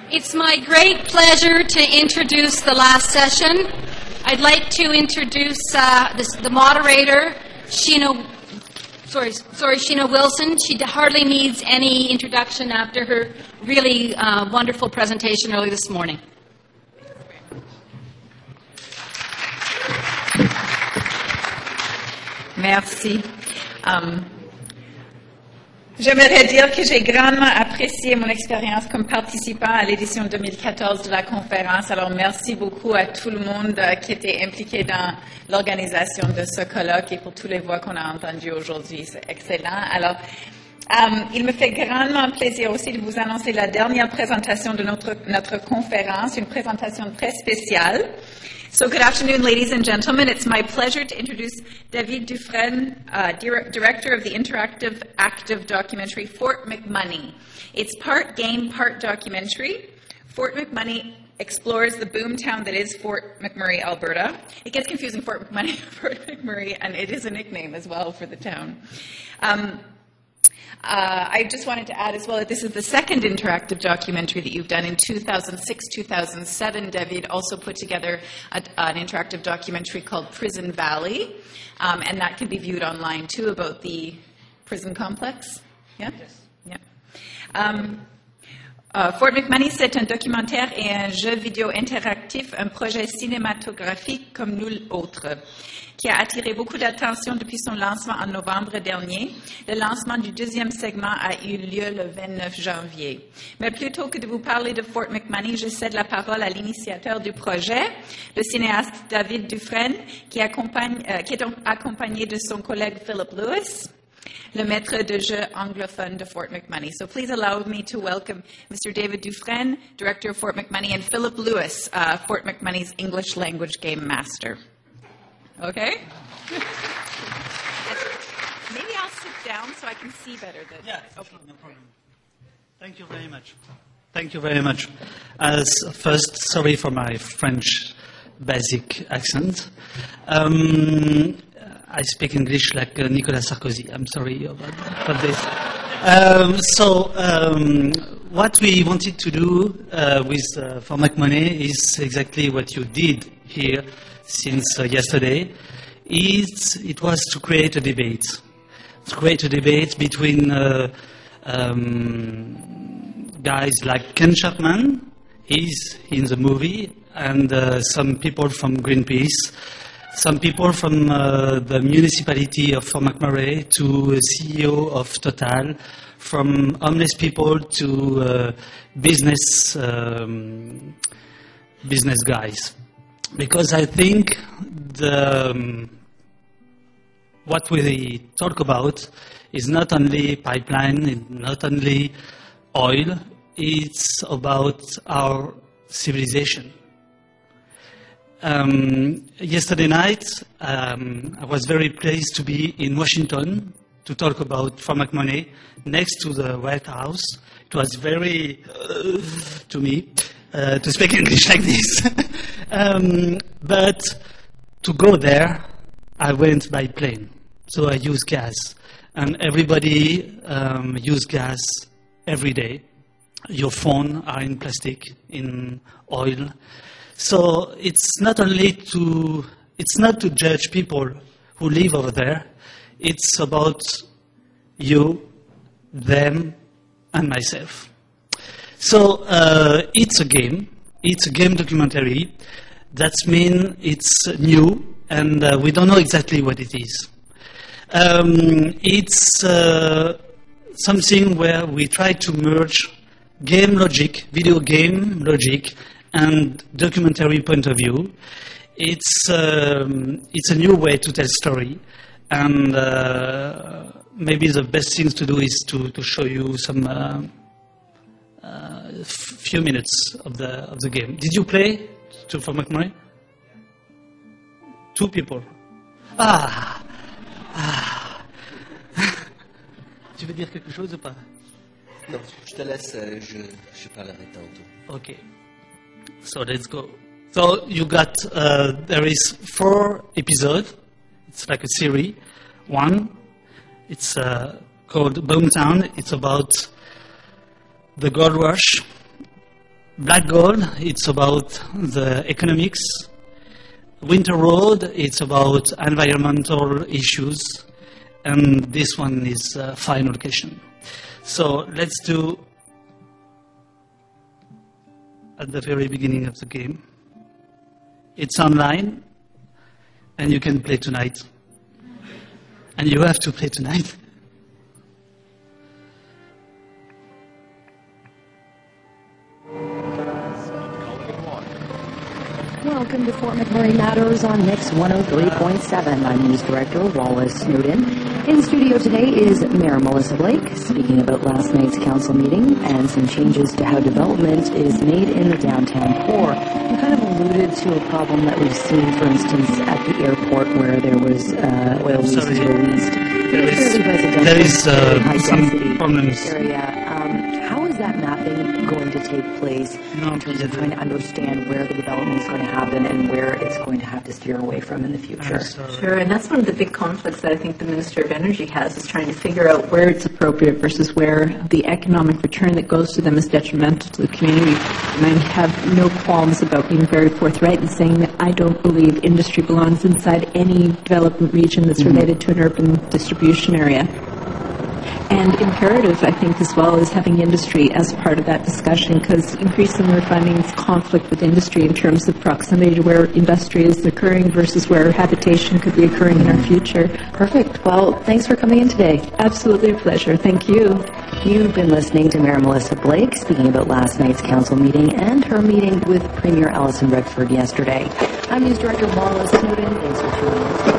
It's my great pleasure to introduce the last session. I'd like to introduce the moderator, Sheena Wilson. She hardly needs any introduction after her really wonderful presentation early this morning. Merci. J'aimerais dire que j'ai grandement apprécié mon expérience comme participant à l'édition 2014 de la conférence. Alors, merci beaucoup à tout le monde qui était impliqué dans l'organisation de ce colloque et pour toutes les voix qu'on a entendues aujourd'hui. C'est excellent. Alors, il me fait grandement plaisir aussi de vous annoncer la dernière présentation de notre conférence, une présentation très spéciale. So good afternoon, ladies and gentlemen. It's my pleasure to introduce David Dufresne, director of the interactive active documentary Fort McMoney. It's part game, part documentary. Fort McMoney explores the boomtown that is Fort McMurray, Alberta. It gets confusing, Fort McMoney, Fort McMurray, and it is a nickname as well for the town. I just wanted to add as well that this is the second interactive documentary that you've done. In 2006-2007, David also put together an interactive documentary called Prison Valley, and that can be viewed online too, about the prison complex. Yeah? Yes. Yeah. Fort McMoney, c'est un documentaire et un jeu vidéo interactif, un projet cinématographique comme nul autre, qui a attiré beaucoup d'attention depuis son lancement en novembre dernier. Le lancement du deuxième segment a eu lieu le 29 janvier. Mais plutôt que de vous parler de Fort McMoney, je cède la parole à l'initiateur du projet, le cinéaste David Dufresne, qui est accompagné de son collègue Philip Lewis, le maître de jeu anglophone de Fort McMoney. So please allow me to welcome Mr. David Dufresne, director of Fort McMoney, and Philip Lewis, Fort McMoney's English language game master. Okay? Maybe I'll sit down so I can see better. Yeah, okay. No problem. Thank you very much. Thank you very much. First, sorry for my French basic accent. I speak English like Nicolas Sarkozy. I'm sorry about this. What we wanted to do with Fort McMoney is exactly what you did here since yesterday. It was to create a debate. To create a debate between guys like Ken Chapman, he's in the movie, and some people from Greenpeace, some people from the municipality of Fort McMurray, to CEO of Total, from homeless people to business guys. Because I think what we talk about is not only pipeline, not only oil, it's about our civilization. Yesterday night, I was very pleased to be in Washington to talk about Fort McMoney next to the White House. It was very, to me, to speak English like this. But to go there, I went by plane. So I use gas. And everybody use gas every day. Your phone are in plastic, in oil. So it's not to judge people who live over there. It's about you, them, and myself. So it's a game. It's a game documentary. That means it's new, and we don't know exactly what it is. It's something where we try to merge game logic, video game logic, and documentary point of view. It's a new way to tell story, and maybe the best things to do is to show you some few minutes of the game. Did you play to Fort McMurray? 2 people. Tu veux dire quelque chose ou pas? Non, je te laisse, je parlerai tantôt. Okay. So let's go. So you got, there is 4 episodes. It's like a series. One, it's called Boomtown. It's about the gold rush Black Gold, it's about the economics. Winter Road, it's about environmental issues. And this one is Fine Location. So let's do at the very beginning of the game. It's online, and you can play tonight. And you have to play tonight. Welcome to Fort McMurray Matters on Mix 103.7. I'm News Director Wallace Snowden. In studio today is Mayor Melissa Blake, speaking about last night's council meeting and some changes to how development is made in the downtown core. You kind of alluded to a problem that we've seen, for instance, at the airport where there was oil leases released. There is some problems. Area. How is that mapping going to take place in terms of trying to understand where the development is going to happen and where it's going to have to steer away from in the future? Sure, and that's one of the big conflicts that I think the Minister of Energy has, is trying to figure out where it's appropriate versus where the economic return that goes to them is detrimental to the community. And I have no qualms about being very forthright and saying that I don't believe industry belongs inside any development region that's related to an urban distribution area. And imperative, I think, as well, is having industry as part of that discussion, because increasingly we're finding conflict with industry in terms of proximity to where industry is occurring versus where habitation could be occurring in our future. Perfect. Well, thanks for coming in today. Absolutely a pleasure. Thank you. You've been listening to Mayor Melissa Blake speaking about last night's council meeting and her meeting with Premier Alison Redford yesterday. I'm News Director Wallace Snowden. Thanks for tuning in.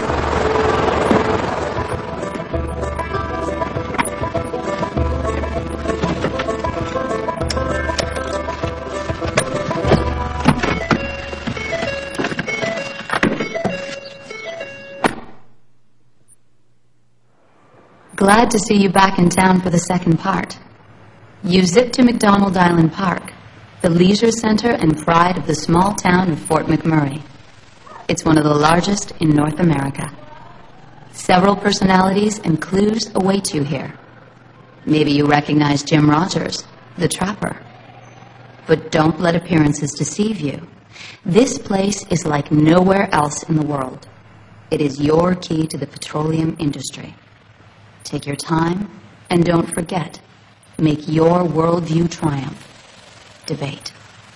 Glad to see you back in town for the second part. You zip to McDonald Island Park, the leisure center and pride of the small town of Fort McMurray. It's one of the largest in North America. Several personalities and clues await you here. Maybe you recognize Jim Rogers, the trapper. But don't let appearances deceive you. This place is like nowhere else in the world. It is your key to the petroleum industry. Take your time, and don't forget, make your worldview triumph. Debate.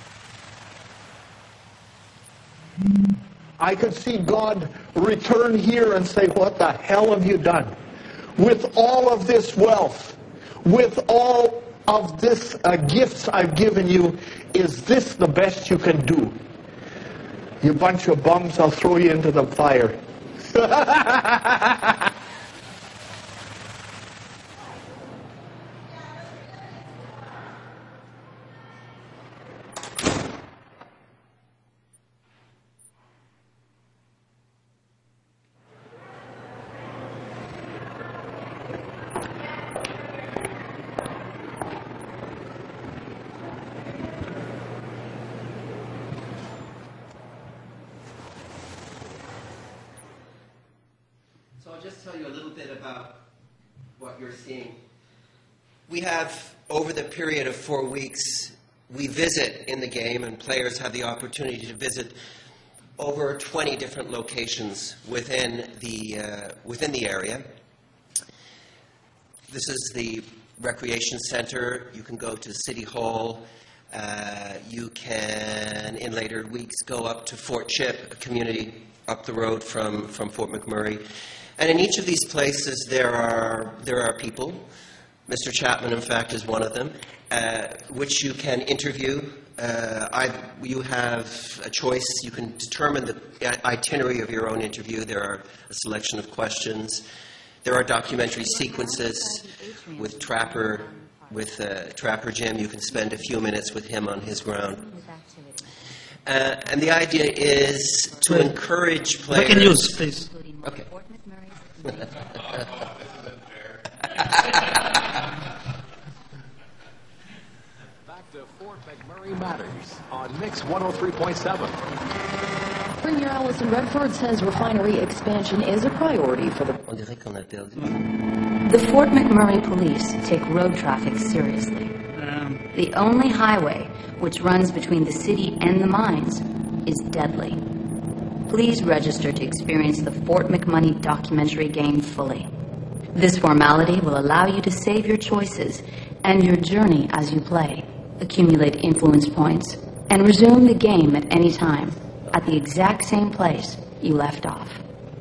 I could see God return here and say, what the hell have you done? With all of this wealth, with all of this gifts I've given you, is this the best you can do? You bunch of bums, I'll throw you into the fire. I'll just tell you a little bit about what you're seeing. We have, over the period of 4 weeks, we visit in the game, and players have the opportunity to visit over 20 different locations within the area. This is the recreation center. You can go to City Hall. You can, in later weeks, go up to Fort Chip, a community up the road from Fort McMurray. And in each of these places, there are people. Mr. Chapman, in fact, is one of them, which you can interview. You have a choice. You can determine the itinerary of your own interview. There are a selection of questions. There are documentary sequences with Trapper Jim. You can spend a few minutes with him on his ground. And the idea is to encourage players. Breaking news, please. Okay. Back to Fort McMurray Matters on Mix 103.7. Premier Alison Redford says refinery expansion is a priority for the... On dirait qu'on a perdu. The Fort McMurray police take road traffic seriously. The only highway which runs between the city and the mines is deadly. Please register to experience the Fort McMoney documentary game fully. This formality will allow you to save your choices and your journey as you play, accumulate influence points, and resume the game at any time at the exact same place you left off.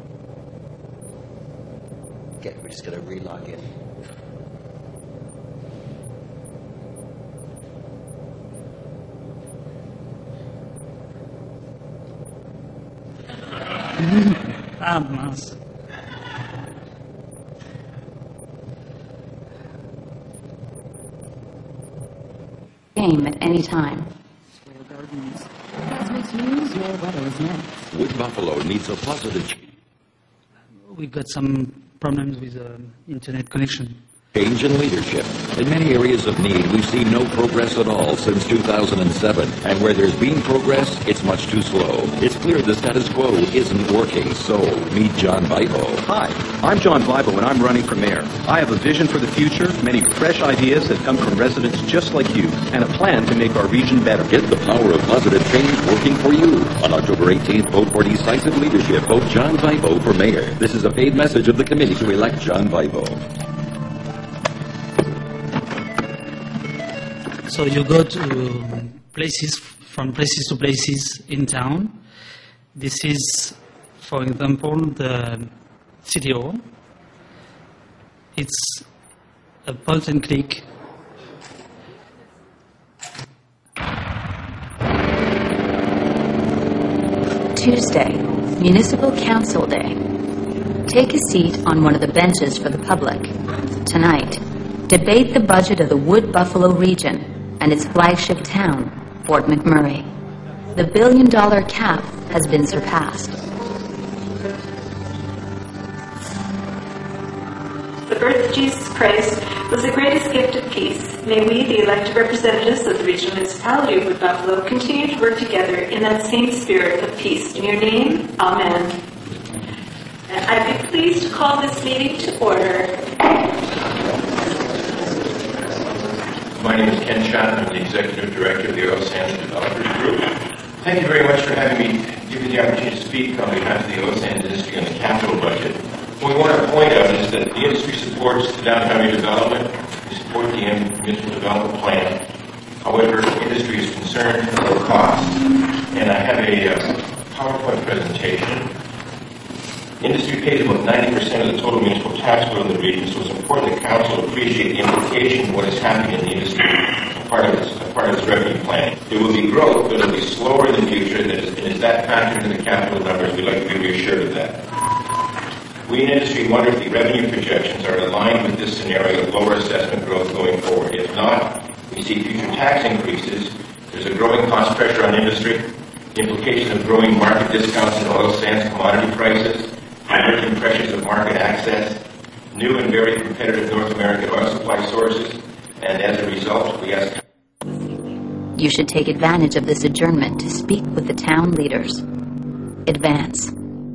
Okay, we're just going to re-log in. Vamos. Game at any time. Cosmix News, your weather is next. Wood Buffalo needs a positive We've got some problems with the internet connection. change in leadership. In many areas of need, we've seen no progress at all since 2007. And where there's been progress, it's much too slow. It's clear the status quo isn't working, so meet John Bibo. Hi, I'm John Bibo, and I'm running for mayor. I have a vision for the future, many fresh ideas that come from residents just like you, and a plan to make our region better. Get the power of positive change working for you. On October 18th, vote for decisive leadership. Vote John Bibo for mayor. This is a paid message of the committee to elect John Bibo. So you go to places, from places to places in town. This is, for example, the City Hall. It's a point and click. Tuesday, Municipal Council Day. Take a seat on one of the benches for the public. Tonight, debate the budget of the Wood Buffalo region and its flagship town, Fort McMurray. The $1 billion cap has been surpassed. The birth of Jesus Christ was the greatest gift of peace. May we, the elected representatives of the regional municipality of Wood Buffalo, continue to work together in that same spirit of peace. In your name, amen. And I'd be pleased to call this meeting to order. My name is Ken Shannon. I'm the Executive Director of the Oil Sands Developers Group. Thank you very much for having me, giving the opportunity to speak on behalf of the oil sands industry on the capital budget. What we want to point out is that the industry supports the downtown redevelopment, we support the municipal development plan. However, the industry is concerned about cost. And I have a PowerPoint presentation. Industry pays about 90% of the total municipal tax bill in the region, so it's important that council appreciate the implication of what is happening in the industry as part of its revenue plan. There will be growth, but it will be slower in the future, and is that factored in the capital numbers? We'd like to be reassured of that. We in industry wonder if the revenue projections are aligned with this scenario of lower assessment growth going forward. If not, we see future tax increases. There's a growing cost pressure on industry, the implication of growing market discounts in oil sands commodity prices, emerging pressures of market access, new and very competitive North American oil supply sources, and as a result, we ask... You should take advantage of this adjournment to speak with the town leaders. Advance.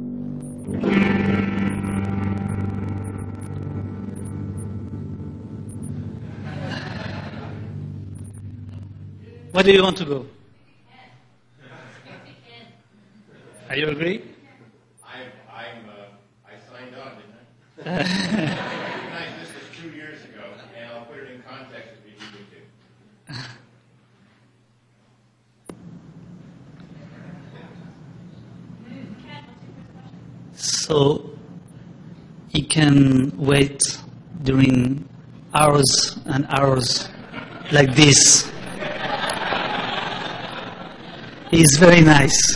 Where do you want to go? Are you agree? I signed on, didn't I? I recognized this was 2 years ago, and I'll put it in context if you need me to. So he can wait during hours and hours like this. He's very nice.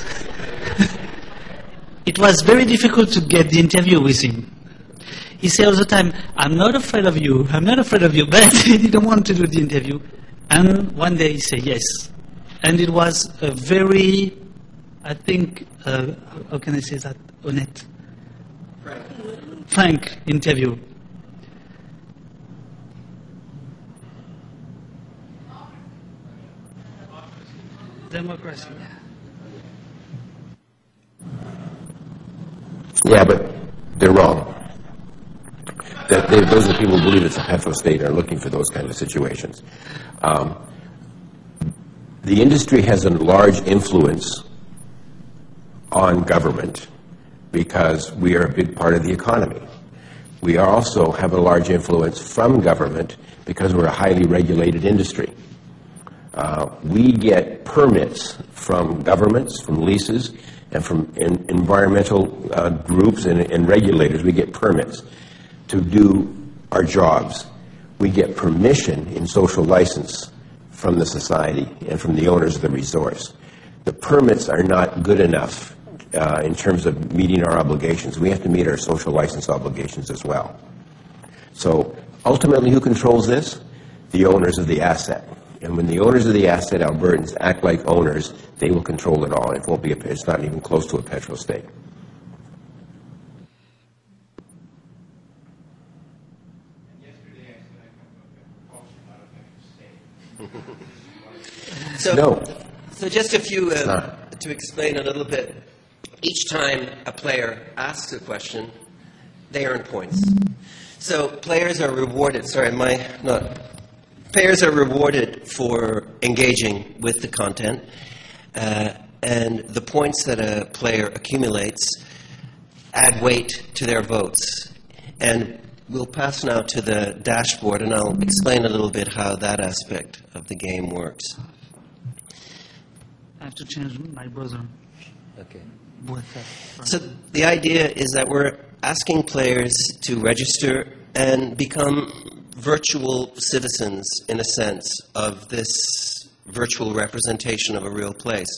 It was very difficult to get the interview with him. He said all the time, I'm not afraid of you, but he didn't want to do the interview. And one day he said yes. And it was a very, I think, how can I say that, honnête? Frank interview. Democracy. Yeah, but they're wrong. Those are the people who believe it's a petro state and are looking for those kind of situations. The industry has a large influence on government because we are a big part of the economy. We also have a large influence from government because we're a highly regulated industry. We get permits from governments, from leases, and from environmental groups and regulators. We get permits to do our jobs. We get permission in social license from the society and from the owners of the resource. The permits are not good enough in terms of meeting our obligations. We have to meet our social license obligations as well. So ultimately, who controls this? The owners of the asset. And when the owners of the asset, Albertans, act like owners, they will control it all. It won't be it's not even close to a petro-state. So just a few, to explain a little bit. Each time a player asks a question, they earn points. So players are rewarded, players are rewarded for engaging with the content, and the points that a player accumulates add weight to their votes. And we'll pass now to the dashboard, and I'll explain a little bit how that aspect of the game works. I have to change my browser. Okay. So the idea is that we're asking players to register and become virtual citizens, in a sense, of this virtual representation of a real place.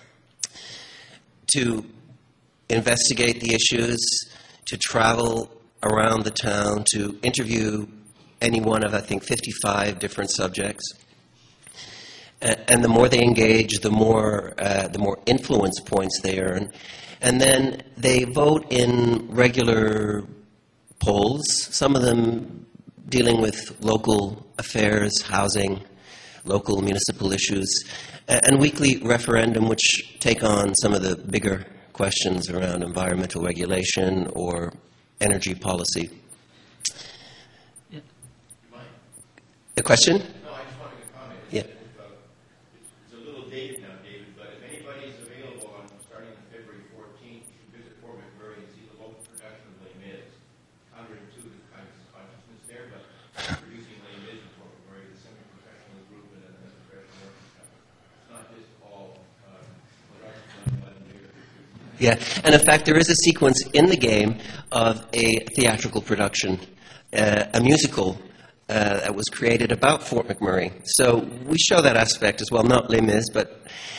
To investigate the issues, to travel around the town, to interview any one of, I think, 55 different subjects. And the more they engage, the more influence points they earn. And then they vote in regular polls, some of them dealing with local affairs, housing, local municipal issues, and weekly referendum, which take on some of the bigger questions around environmental regulation or energy policy. Yeah. A question? No, I just wanted to comment. Yeah. It's a little dated now, David, but if anybody's available on starting on February 14th, you should visit Fort McMurray and see the local production of Les Mis. Counterintuitive kind of consciousness there, but producing Les Mis in Fort McMurray is a semi-professional group and a professional orchestra. It's not just all Yeah, and in fact, there is a sequence in the game of a theatrical production, a musical that was created about Fort McMurray. So we show that aspect as well, not Les Mis, but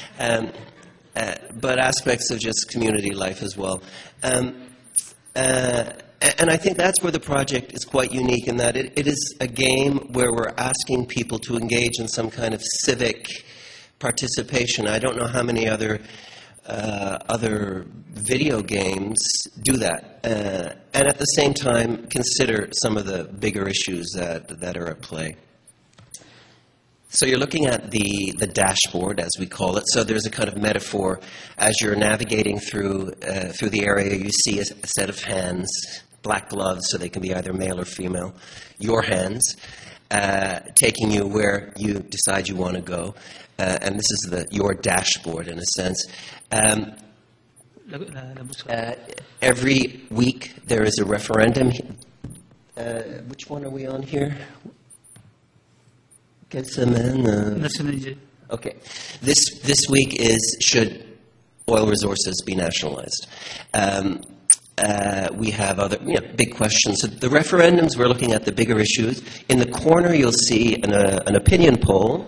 aspects of just community life as well. And I think that's where the project is quite unique in that it is a game where we're asking people to engage in some kind of civic participation. I don't know how many other video games do that, and at the same time consider some of the bigger issues that are at play. So you're looking at the dashboard, as we call it. So there's a kind of metaphor. As you're navigating through the area, you see a set of hands, black gloves, so they can be either male or female, your hands, taking you where you decide you want to go. And this is your dashboard, in a sense. Every week there is a referendum. Which one are we on here? Okay. This week is should oil resources be nationalized? We have other big questions. So the referendums, we're looking at the bigger issues. In the corner, you'll see an opinion poll.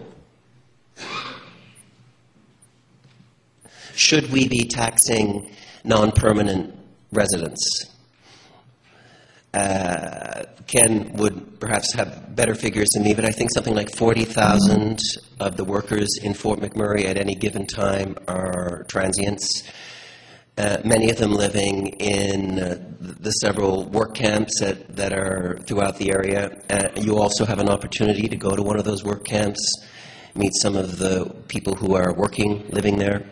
Should we be taxing non-permanent residents? Ken would perhaps have better figures than me, but I think something like 40,000 of the workers in Fort McMurray at any given time are transients. Many of them living in the several work camps that are throughout the area. You also have an opportunity to go to one of those work camps, meet some of the people who are working, living there.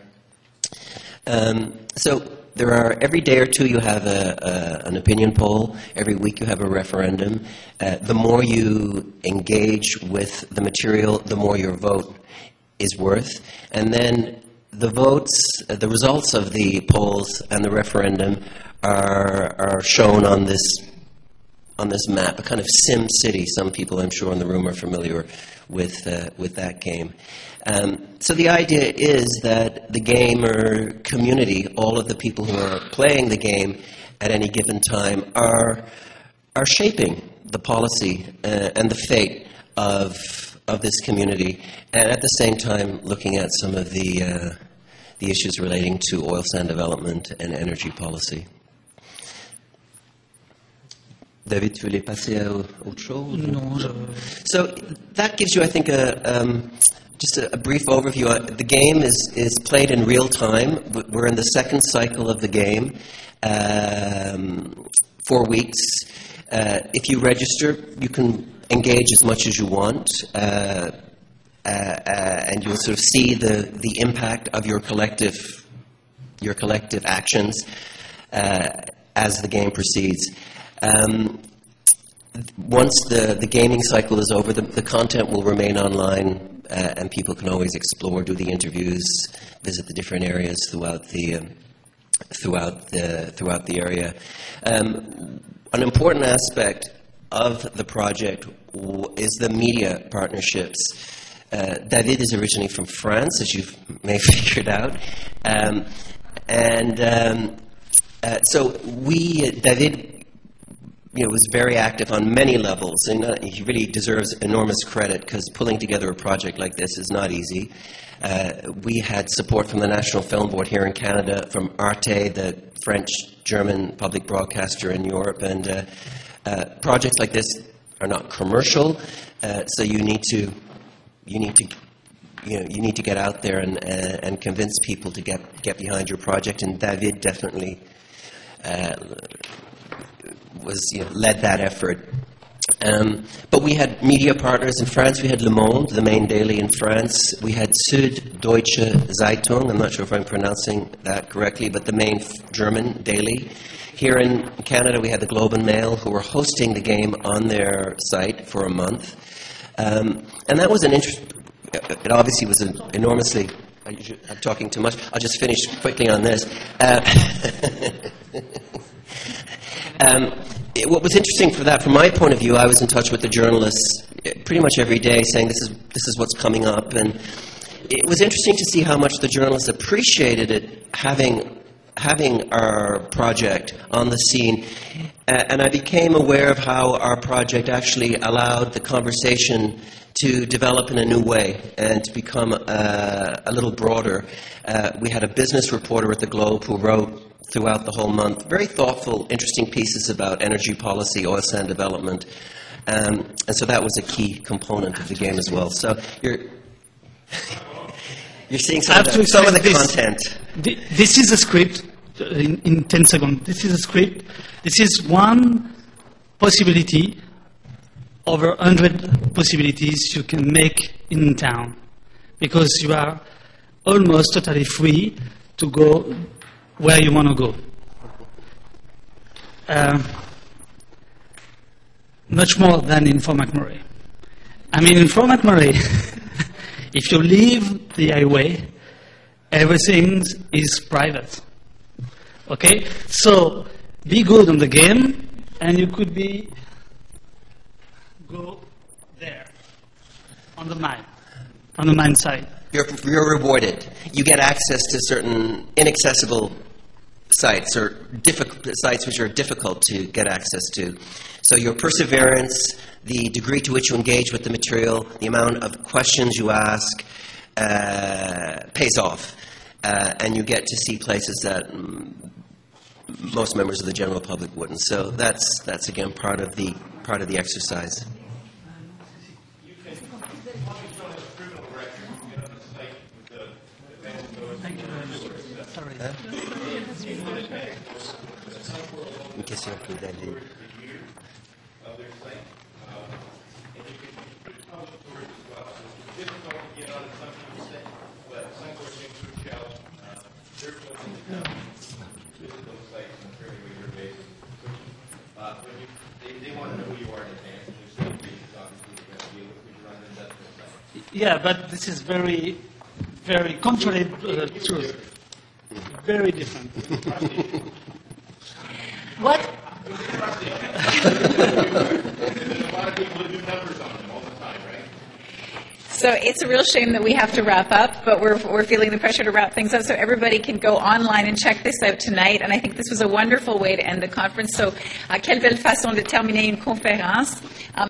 So there are, every day or two you have an opinion poll. Every week you have a referendum. The more you engage with the material, the more your vote is worth. And then the votes, the results of the polls and the referendum are shown on this map, a kind of Sim City. Some people, I'm sure, in the room are familiar with that game. So the idea is that the gamer community, all of the people who are playing the game at any given time, are shaping the policy and the fate of this community, and at the same time looking at some of the issues relating to oil sand development and energy policy. David, tu voulais passer à autre chose? No. So that gives you, I think, just a brief overview. The game is played in real time. We're in the second cycle of the game, 4 weeks. If you register, you can engage as much as you want, and you'll sort of see the impact of your collective actions as the game proceeds. Once the gaming cycle is over, the content will remain online, and people can always explore, do the interviews, visit the different areas throughout the area. An important aspect of the project is the media partnerships. David is originally from France, as you may have figured out, so David, was very active on many levels, and he really deserves enormous credit, because pulling together a project like this is not easy. We had support from the National Film Board here in Canada, from Arte, the French-German public broadcaster in Europe, and projects like this are not commercial, so you need to get out there and convince people to get behind your project, and David definitely led that effort. But we had media partners in France. We had Le Monde, the main daily in France. We had Süddeutsche Zeitung. I'm not sure if I'm pronouncing that correctly, but the main German daily. Here in Canada, we had the Globe and Mail, who were hosting the game on their site for a month. And that was it obviously was an enormously... I'm talking too much. I'll just finish quickly on this. What was interesting from my point of view, I was in touch with the journalists pretty much every day, saying this is what's coming up, and it was interesting to see how much the journalists appreciated it, having our project on the scene, and I became aware of how our project actually allowed the conversation to develop in a new way and to become a little broader. We had a business reporter at the Globe who wrote throughout the whole month very thoughtful, interesting pieces about energy policy, oil sand development, and so that was a key component of the game as well. So you're seeing some of the content. This is a script in 10 seconds. This is a script. This is one possibility over 100 possibilities you can make in town, because you are almost totally free to go where you want to go. Much more than in Fort McMurray. I mean, in Fort McMurray, if you leave the highway, everything is private. Okay? So, be good on the game, and you could go there, on the mine side. You're rewarded. You get access to certain inaccessible sites, or sites which are difficult to get access to. So your perseverance, the degree to which you engage with the material, the amount of questions you ask, pays off, and you get to see places that most members of the general public wouldn't. So that's again part of the exercise. Une question pour David. Yeah, but this is very very contrary truth. Very different. What? There's a lot of people who do numbers on them all the time, right? So it's a real shame that we have to wrap up, but we're feeling the pressure to wrap things up, so everybody can go online and check this out tonight. And I think this was a wonderful way to end the conference. So, quelle belle façon de terminer une conférence.